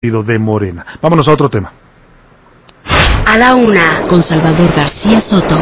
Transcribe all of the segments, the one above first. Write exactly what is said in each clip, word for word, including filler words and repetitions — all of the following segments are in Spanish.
de Morena. Vámonos a otro tema. A la una, con Salvador García Soto.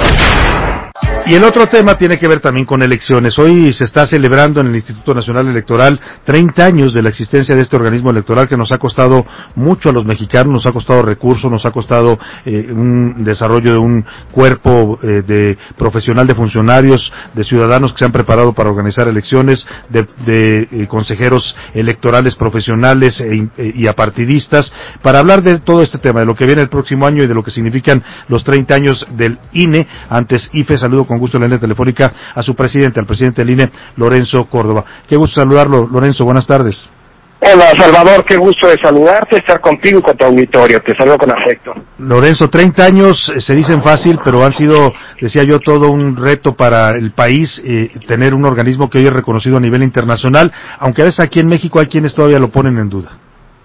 Y el otro tema tiene que ver también con elecciones. Hoy se está celebrando en el Instituto Nacional Electoral treinta años de la existencia de este organismo electoral que nos ha costado mucho a los mexicanos, nos ha costado recursos, nos ha costado eh, un desarrollo de un cuerpo eh, de profesional de funcionarios, de ciudadanos que se han preparado para organizar elecciones, de, de eh, consejeros electorales profesionales e, e, y apartidistas, para hablar de todo este tema, de lo que viene el próximo año y de lo que significan los treinta años del I N E, antes I F E. Saludo con gusto en la línea telefónica a su presidente, al presidente del I N E, Lorenzo Córdoba. Qué gusto saludarlo, Lorenzo, buenas tardes. Hola, Salvador, qué gusto de saludarte, estar contigo y con tu auditorio, te saludo con afecto. Lorenzo, treinta años eh, se dicen fácil, pero han sido, decía yo, todo un reto para el país, eh, tener un organismo que hoy es reconocido a nivel internacional, aunque a veces aquí en México hay quienes todavía lo ponen en duda.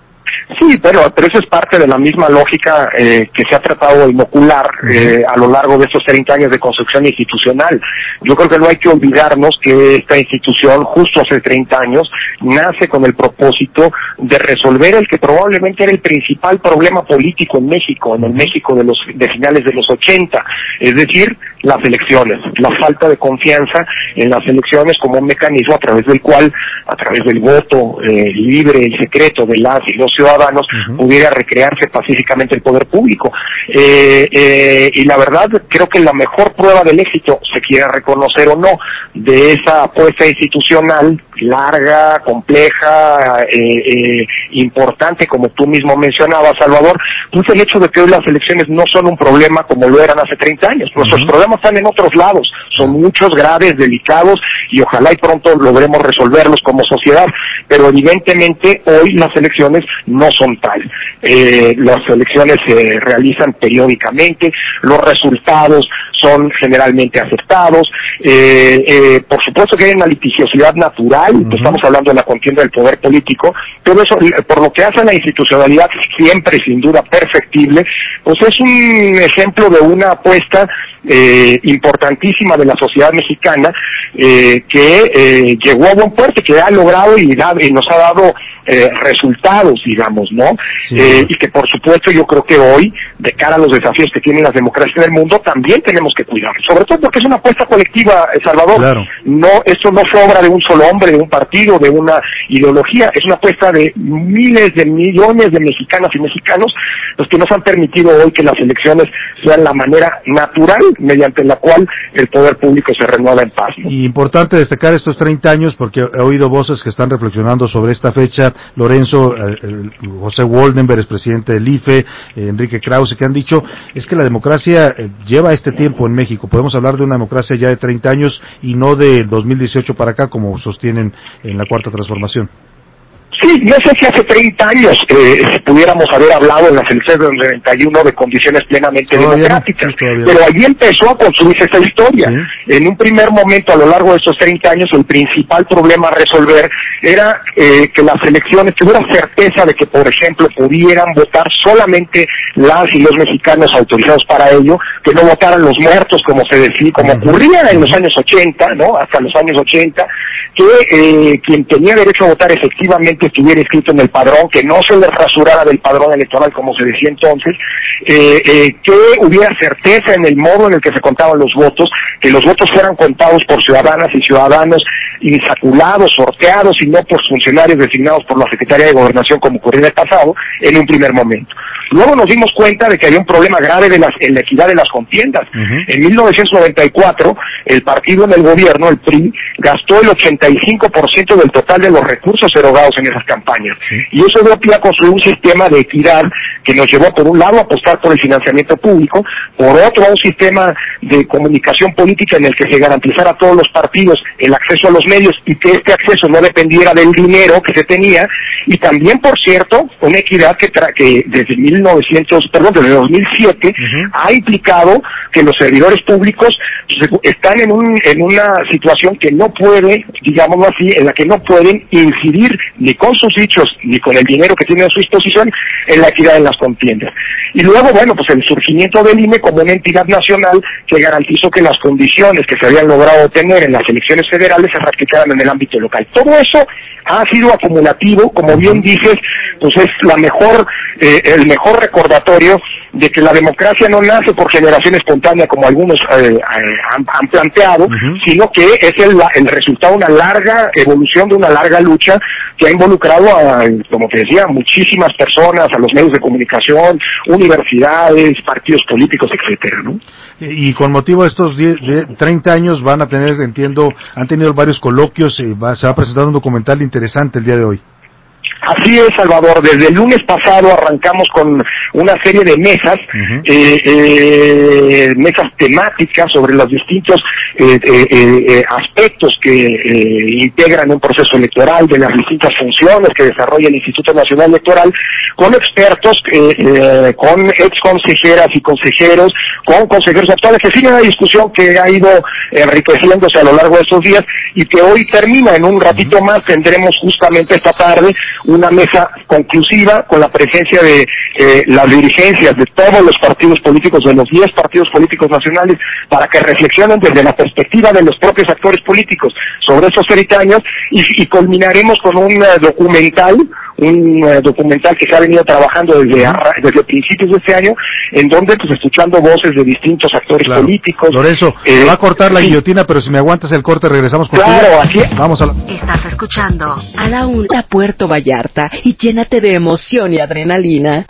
Sí, pero, pero eso es parte de la misma lógica eh, que se ha tratado de inocular eh, a lo largo de estos treinta años de construcción institucional. Yo creo que no hay que olvidarnos que esta institución, justo hace treinta años, nace con el propósito de resolver el que probablemente era el principal problema político en México, en el México de los de finales de los ochenta, es decir, las elecciones, la falta de confianza en las elecciones como un mecanismo a través del cual, a través del voto eh, libre y secreto de las y los ciudadanos, uh-huh. pudiera recrearse pacíficamente el poder público. Eh, eh, y la verdad, creo que la mejor prueba del éxito, se quiera reconocer o no, de esa apuesta institucional larga, compleja, eh, eh, importante, como tú mismo mencionabas, Salvador, pues el hecho de que hoy las elecciones no son un problema como lo eran hace treinta años. Nuestros uh-huh. problemas están en otros lados, son muchos, graves, delicados, y ojalá y pronto logremos resolverlos como sociedad, pero evidentemente hoy las elecciones no son tal. Eh, las elecciones se realizan periódicamente, los resultados son generalmente aceptados, eh, eh, por supuesto que hay una litigiosidad natural, uh-huh. estamos hablando de la contienda del poder político, todo eso, por lo que hace a la institucionalidad siempre sin duda perfectible, pues es un ejemplo de una apuesta eh, importantísima de la sociedad mexicana eh, que eh, llegó a buen puerto, que ha logrado y, da, y nos ha dado eh, resultados, digamos, ¿no? Sí. Eh, y que por supuesto yo creo que hoy, de cara a los desafíos que tienen las democracias en el mundo, también tenemos que cuidar, sobre todo porque es una apuesta colectiva, Salvador. Claro. No, esto no fue obra de un solo hombre, de un partido, de una ideología, es una apuesta de miles de millones de mexicanas y mexicanos, los que nos han permitido hoy que las elecciones sean la manera natural mediante la cual el poder público se renueva en paz, ¿no? Y importante destacar estos treinta años, porque he oído voces que están reflexionando sobre esta fecha, Lorenzo, el, el, José Woldenberg, presidente del I F E, eh, Enrique Krause, que han dicho, es que la democracia eh, lleva este tiempo en México, podemos hablar de una democracia ya de treinta años y no de dos mil dieciocho para acá, como sostienen en la Cuarta Transformación. Sí, no sé si hace treinta años eh, pudiéramos haber hablado en las elecciones del noventa y uno de condiciones plenamente todavía democráticas, no, sí, pero allí empezó a construirse esta historia. ¿Sí? En un primer momento, a lo largo de estos treinta años, el principal problema a resolver era eh, que las elecciones tuvieran certeza de que, por ejemplo, pudieran votar solamente las y los mexicanos autorizados para ello, que no votaran los muertos, como se decía, como ocurría en los años ochenta, ¿no? Hasta los años ochenta, que eh, quien tenía derecho a votar efectivamente estuviera inscrito en el padrón, que no se le rasurara del padrón electoral, como se decía entonces, eh, eh, que hubiera certeza en el modo en el que se contaban los votos, que los votos fueran contados por ciudadanas y ciudadanos insaculados, sorteados, y no por funcionarios designados por la Secretaría de Gobernación, como ocurrió en el pasado, en un primer momento. Luego nos dimos cuenta de que había un problema grave de las, en la equidad de las contiendas. Uh-huh. En mil novecientos noventa y cuatro, el partido en el gobierno, el P R I, gastó el ochenta y cinco por ciento del total de los recursos erogados en esas campañas. Sí. Y eso dio pie a construir un sistema de equidad que nos llevó, por un lado, a apostar por el financiamiento público, por otro, a un sistema de comunicación política en el que se garantizara a todos los partidos el acceso a los medios y que este acceso no dependiera del dinero que se tenía, y también, por cierto, una equidad que, tra- que desde mil novecientos, perdón, desde dos mil siete uh-huh. ha implicado que los servidores públicos están en un en una situación que no puede, digámoslo así, en la que no pueden incidir ni con sus dichos ni con el dinero que tienen a su disposición en la equidad en las contiendas. Y luego, bueno, pues el surgimiento del I N E como una entidad nacional que garantizó que las condiciones que se habían logrado obtener en las elecciones federales se replicaran en el ámbito local. Todo eso ha sido acumulativo, como bien dices, pues es la mejor, eh, el mejor recordatorio de que la democracia no nace por generación espontánea como algunos eh, han, han planteado, uh-huh. sino que es el, el resultado de una larga evolución, de una larga lucha que ha involucrado a, como te decía, muchísimas personas, a los medios de comunicación, universidades, partidos políticos, etcétera, ¿no? Y con motivo de estos diez, de treinta años van a tener, entiendo, han tenido varios coloquios, eh, va, se va a presentar un documental interesante el día de hoy. Así es, Salvador. Desde el lunes pasado arrancamos con una serie de mesas, uh-huh. eh, eh, mesas temáticas sobre los distintos eh, eh, eh, aspectos que eh, integran un proceso electoral, de las distintas funciones que desarrolla el Instituto Nacional Electoral, con expertos, eh, eh, con ex consejeras y consejeros, con consejeros actuales. En fin, una discusión que ha ido enriqueciéndose a lo largo de estos días y que hoy termina. En un ratito uh-huh. más tendremos justamente esta tarde una mesa conclusiva con la presencia de eh, las dirigencias de todos los partidos políticos, de los diez partidos políticos nacionales, para que reflexionen desde la perspectiva de los propios actores políticos sobre estos treinta años y, y culminaremos con un uh, documental, un uh, documental que se ha venido trabajando desde, arra- desde principios de este año, en donde pues escuchando voces de distintos actores claro. políticos. Lorenzo, eh, va a cortar la sí. guillotina, pero si me aguantas el corte regresamos con Claro, así es. Vamos a la... Estás escuchando a la una Puerto Vallarta y llénate de emoción y adrenalina.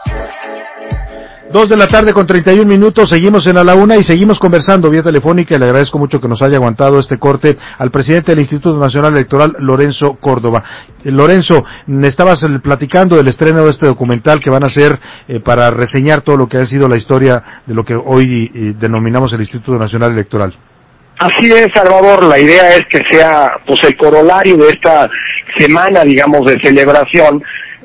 Dos de la tarde con treinta y un minutos, seguimos en A la Una y seguimos conversando vía telefónica, y le agradezco mucho que nos haya aguantado este corte al presidente del Instituto Nacional Electoral, Lorenzo Córdoba. Eh, Lorenzo, me estabas platicando del estreno de este documental que van a hacer eh, para reseñar todo lo que ha sido la historia de lo que hoy eh, denominamos el Instituto Nacional Electoral. Así es, Salvador, la idea es que sea pues el corolario de esta semana, digamos, de celebración,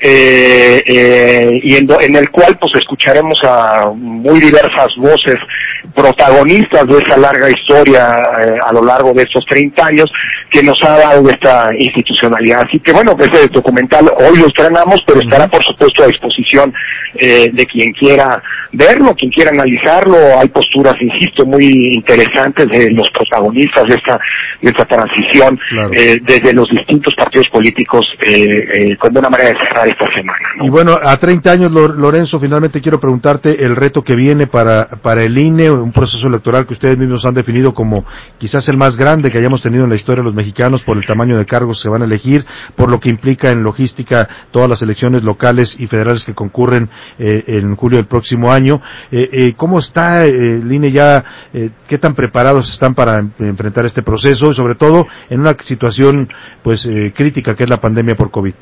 eh, eh, y en, en el cual pues escucharemos a muy diversas voces protagonistas de esa larga historia eh, a lo largo de estos treinta años que nos ha dado esta institucionalidad. Así que bueno, ese documental hoy lo estrenamos, pero estará por supuesto a disposición eh, de quien quiera verlo, quien quiera analizarlo. Hay posturas, insisto, muy interesantes de los protagonistas de esta de esta transición, claro. eh, desde los distintos partidos políticos, eh, eh, como una manera de cerrar esta semana, ¿no? Y bueno, a treinta años, Lorenzo, finalmente quiero preguntarte el reto que viene para para el I N E, un proceso electoral que ustedes mismos han definido como quizás el más grande que hayamos tenido en la historia de los mexicanos, por el tamaño de cargos que van a elegir, por lo que implica en logística todas las elecciones locales y federales que concurren eh, en julio del próximo año. Eh, eh, ¿Cómo está eh, el I N E ya? Eh, ¿Qué tan preparados están para enfrentar este proceso? Y sobre todo en una situación pues eh, crítica que es la pandemia por COVID.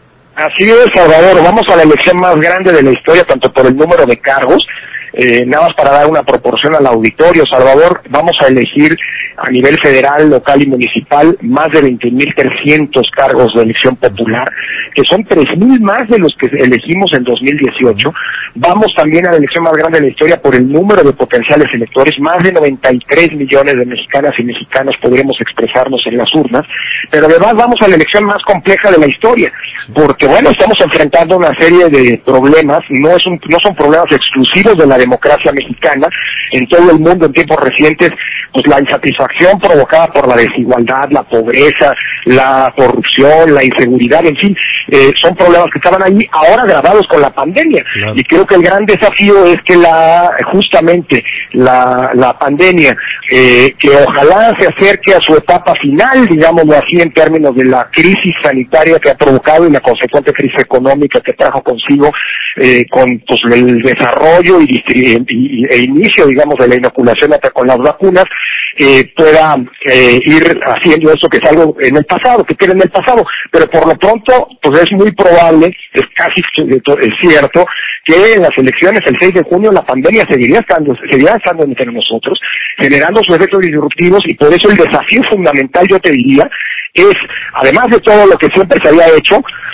Así es, Salvador, vamos a la elección más grande de la historia, tanto por el número de cargos, eh, nada más para dar una proporción al auditorio, Salvador, vamos a elegir a nivel federal, local y municipal más de veinte mil trescientos cargos de elección popular, que son tres mil más de los que elegimos en dos mil dieciocho. Vamos también a la elección más grande de la historia por el número de potenciales electores, más de noventa y tres millones de mexicanas y mexicanos podremos expresarnos en las urnas, pero además vamos a la elección más compleja de la historia, porque bueno, estamos enfrentando una serie de problemas, no es un, no son problemas exclusivos de la democracia mexicana. En todo el mundo en tiempos recientes, pues la insatisfacción provocada por la desigualdad, la pobreza, la corrupción, la inseguridad, en fin, eh, son problemas que estaban ahí, ahora agravados con la pandemia. Claro. Y creo que el gran desafío es que la justamente la, la pandemia, eh, que ojalá se acerque a su etapa final, digámoslo así, en términos de la crisis sanitaria que ha provocado y la consecuente crisis económica que trajo consigo, eh, con pues, el desarrollo y, y, y e inicio, digamos, de la inoculación hasta con las vacunas, eh, pueda eh, ir haciendo eso que es algo en el pasado, que queda en el pasado, pero por lo pronto, pues es muy probable, es casi es cierto, que en las elecciones el seis de junio la pandemia seguiría estando, seguiría estando entre nosotros, generando sus efectos disruptivos, y por eso el desafío fundamental, yo te diría, es, además de todo lo que siempre se había hecho,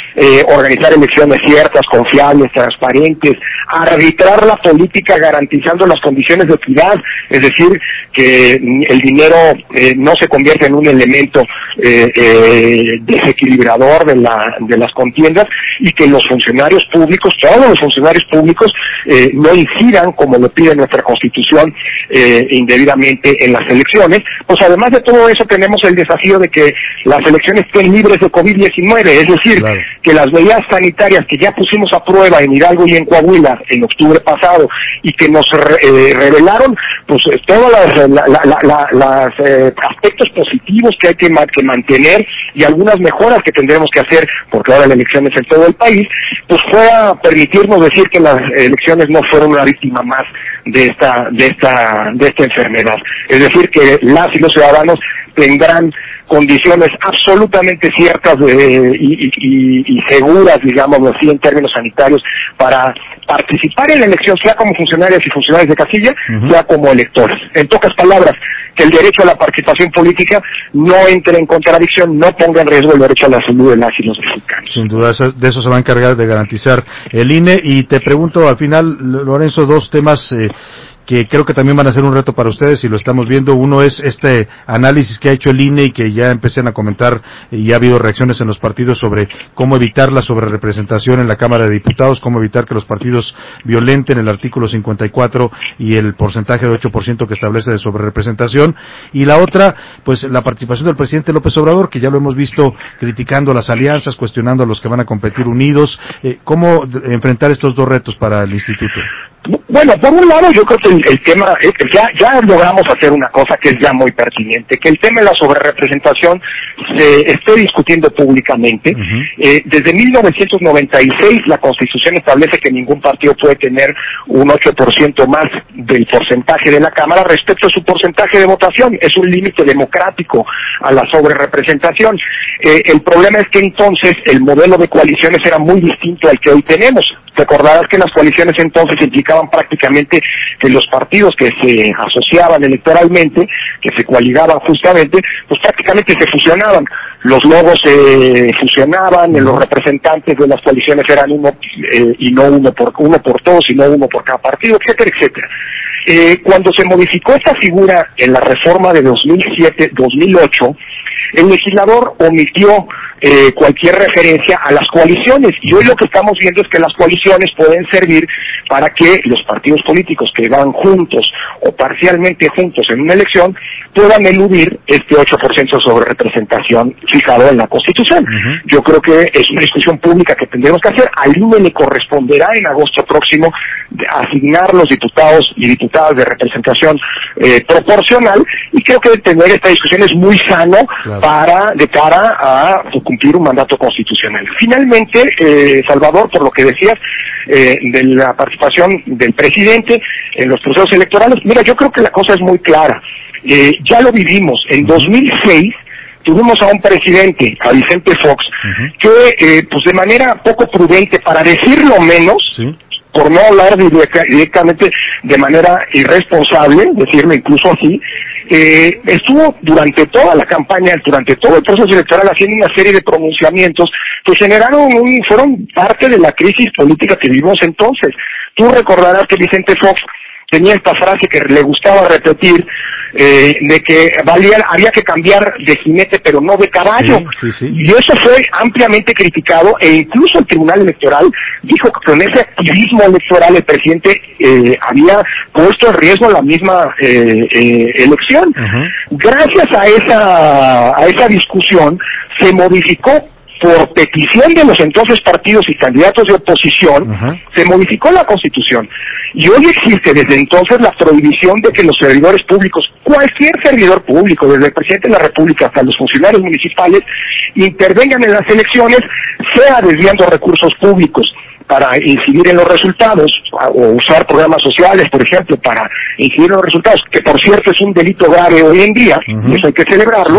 eh, organizar elecciones ciertas, confiables, transparentes, arbitrar la política garantizando las condiciones de equidad, es decir, que el dinero eh, no se convierte en un elemento eh, eh, desequilibrador de, la, de las contiendas, y que los funcionarios públicos, todos los funcionarios públicos, eh, no incidan, como lo pide nuestra Constitución, eh, indebidamente en las elecciones. Pues además de todo eso tenemos el desafío de que las elecciones estén libres de COVID diecinueve, es decir, claro, que las medidas sanitarias que ya pusimos a prueba en Hidalgo y en Coahuila en octubre pasado y que nos re, eh, revelaron pues todos los la, la, la, la, eh, aspectos positivos que hay que, que mantener y algunas mejoras que tendremos que hacer, porque ahora la elección es en todo el país, pues fue a permitirnos decir que las elecciones no fueron una víctima más de esta de esta de esta enfermedad, es decir, que las y los ciudadanos tendrán condiciones absolutamente ciertas eh, y, y, y seguras, digamos así, en términos sanitarios, para participar en la elección, sea como funcionarias y funcionarios de casilla, uh-huh, sea como electores. En pocas palabras, que el derecho a la participación política no entre en contradicción, no ponga en riesgo el derecho a la salud de las y los mexicanos. Sin duda, de eso se va a encargar de garantizar el I N E. Y te pregunto, al final, Lorenzo, dos temas eh, que creo que también van a ser un reto para ustedes y lo estamos viendo. Uno es este análisis que ha hecho el I N E y que ya empiezan a comentar, y ha habido reacciones en los partidos sobre cómo evitar la sobrerepresentación en la Cámara de Diputados, cómo evitar que los partidos violenten el artículo cincuenta y cuatro y el porcentaje de ocho por ciento que establece de sobrerepresentación. Y la otra, pues la participación del presidente López Obrador, que ya lo hemos visto criticando las alianzas, cuestionando a los que van a competir unidos. Eh, ¿Cómo enfrentar estos dos retos para el instituto? Bueno, por un lado yo creo que el, el tema, es que ya, ya logramos hacer una cosa que es ya muy pertinente, que el tema de la sobrerepresentación se esté discutiendo públicamente. Uh-huh. Eh, desde mil novecientos noventa y seis la Constitución establece que ningún partido puede tener un ocho por ciento más del porcentaje de la Cámara respecto a su porcentaje de votación. Es un límite democrático a la sobrerepresentación. Eh, el problema es que entonces el modelo de coaliciones era muy distinto al que hoy tenemos. Recordarás que las coaliciones entonces implicaban prácticamente que los partidos que se asociaban electoralmente, que se coaligaban justamente, pues prácticamente se fusionaban. Los logos se fusionaban, los representantes de las coaliciones eran uno eh, y no uno por uno por todos, sino uno por cada partido, etcétera, etcétera. Eh, cuando se modificó esta figura en la reforma de dos mil siete dos mil ocho, el legislador omitió eh, cualquier referencia a las coaliciones, y hoy lo que estamos viendo es que las coaliciones pueden servir para que los partidos políticos que van juntos o parcialmente juntos en una elección puedan eludir este ocho por ciento sobre representación fijado en la Constitución. Uh-huh. Yo creo que es una discusión pública que tendremos que hacer. Al I N E le corresponderá en agosto próximo asignar los diputados y diputadas de representación eh, proporcional, y creo que tener esta discusión es muy sano, claro, para de cara a cumplir un mandato constitucional. Finalmente, eh, Salvador, por lo que decías eh, de la participación del presidente en los procesos electorales, mira, yo creo que la cosa es muy clara. Eh, ya lo vivimos. En dos mil seis tuvimos a un presidente, a Vicente Fox, uh-huh, que eh, pues de manera poco prudente, para decirlo menos, ¿sí?, por no hablar directamente de manera irresponsable, decirlo incluso así, eh, estuvo durante toda la campaña, durante todo el proceso electoral, haciendo una serie de pronunciamientos que generaron un, fueron parte de la crisis política que vivimos entonces. Tú recordarás que Vicente Fox tenía esta frase que le gustaba repetir, eh, de que valía, había que cambiar de jinete pero no de caballo. Sí, sí, sí. Y eso fue ampliamente criticado, e incluso el Tribunal Electoral dijo que con ese activismo electoral el presidente eh, había puesto en riesgo la misma eh, eh, elección. Uh-huh. Gracias a esa, a esa discusión se modificó, por petición de los entonces partidos y candidatos de oposición, uh-huh, se modificó la Constitución. Y hoy existe desde entonces la prohibición de que los servidores públicos, cualquier servidor público, desde el presidente de la República hasta los funcionarios municipales, intervengan en las elecciones, sea desviando recursos públicos para incidir en los resultados, o usar programas sociales, por ejemplo, para incidir en los resultados, que por cierto es un delito grave hoy en día, uh-huh, y eso hay que celebrarlo, uh-huh,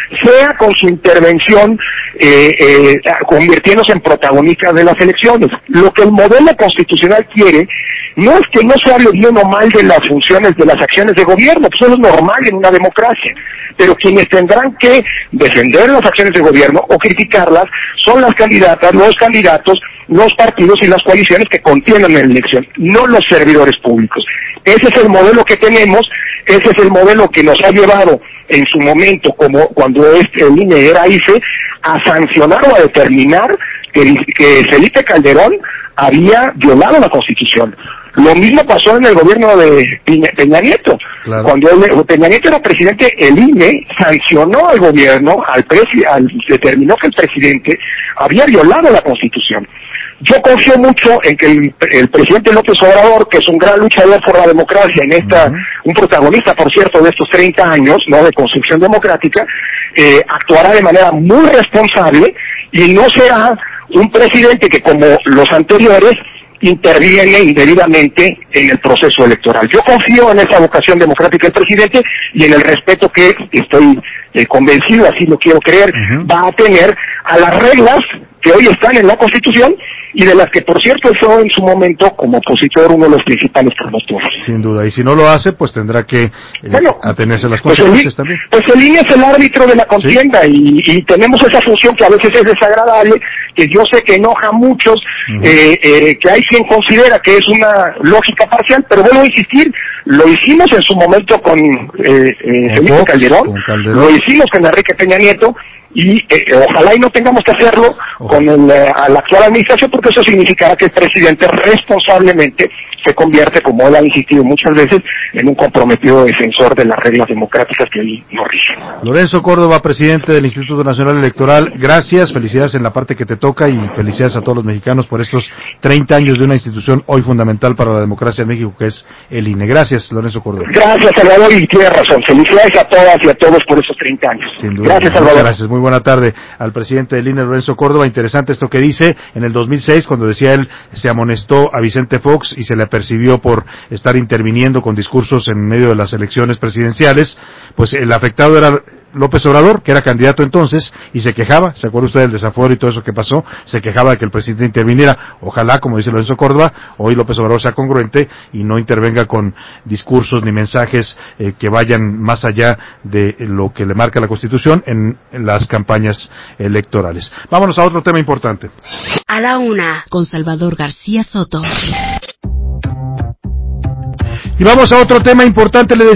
sea con su intervención eh, eh, convirtiéndose en protagonistas de las elecciones. Lo que el modelo constitucional quiere no es que no se hable bien o mal de las funciones, de las acciones de gobierno, pues eso es normal en una democracia, pero quienes tendrán que defender las acciones de gobierno o criticarlas son las candidatas, los candidatos, los partidos y las coaliciones que contienen la elección, no los servidores públicos. Ese es el modelo que tenemos, ese es el modelo que nos ha llevado en su momento, como cuando este, el I N E era I C E, a sancionar o a determinar que, que Felipe Calderón había violado la Constitución. Lo mismo pasó en el gobierno de Peña, Peña Nieto. Claro. Cuando él, Peña Nieto era presidente, el I N E sancionó al gobierno, al, presi, al determinó que el presidente había violado la Constitución. Yo confío mucho en que el, el presidente López Obrador, que es un gran luchador por la democracia, en esta, uh-huh. un protagonista, por cierto, de estos treinta años, ¿no?, de construcción democrática, eh, actuará de manera muy responsable y no será un presidente que, como los anteriores, interviene indebidamente en el proceso electoral. Yo confío en esa vocación democrática del presidente y en el respeto que estoy eh, convencido, así lo quiero creer, uh-huh. va a tener a las reglas que hoy están en la Constitución y de las que, por cierto, fue en su momento, como opositor, uno de los principales promotores. Sin duda, y si no lo hace, pues tendrá que eh, bueno, atenerse a las consecuencias pues también. Pues el I N E es el árbitro de la contienda, ¿sí? y, y tenemos esa función que a veces es desagradable, que yo sé que enoja a muchos, uh-huh. eh, eh, que hay quien considera que es una lógica parcial, pero vuelvo a insistir, lo hicimos en su momento con eh, eh, Felipe Fox, Calderón, con Calderón, lo hicimos con Enrique Peña Nieto, y eh, ojalá y no tengamos que hacerlo con el, eh, a la actual administración, porque eso significará que el presidente responsablemente se convierte, como él ha insistido muchas veces, en un comprometido defensor de las reglas democráticas que ahí nos rigen. Lorenzo Córdoba, presidente del Instituto Nacional Electoral, gracias, felicidades en la parte que te toca y felicidades a todos los mexicanos por estos treinta años de una institución hoy fundamental para la democracia en México, que es el I N E. Gracias, Lorenzo Córdoba. Gracias, Salvador, y tienes razón. Felicidades a todas y a todos por esos treinta años. Sin duda. Gracias, Salvador. Gracias, muy buena tarde al presidente del I N E, Lorenzo Córdoba. Interesante esto que dice. En el dos mil seis, cuando decía él, se amonestó a Vicente Fox y se le apercibió por estar interviniendo con discursos en medio de las elecciones presidenciales, pues el afectado era López Obrador, que era candidato entonces, y se quejaba, ¿se acuerda usted del desafuero y todo eso que pasó? Se quejaba de que el presidente interviniera. Ojalá, como dice Lorenzo Córdoba, hoy López Obrador sea congruente y no intervenga con discursos ni mensajes eh, que vayan más allá de lo que le marca la Constitución en, en las campañas electorales. Vámonos a otro tema importante. A la una, con Salvador García Soto. Y vamos a otro tema importante, le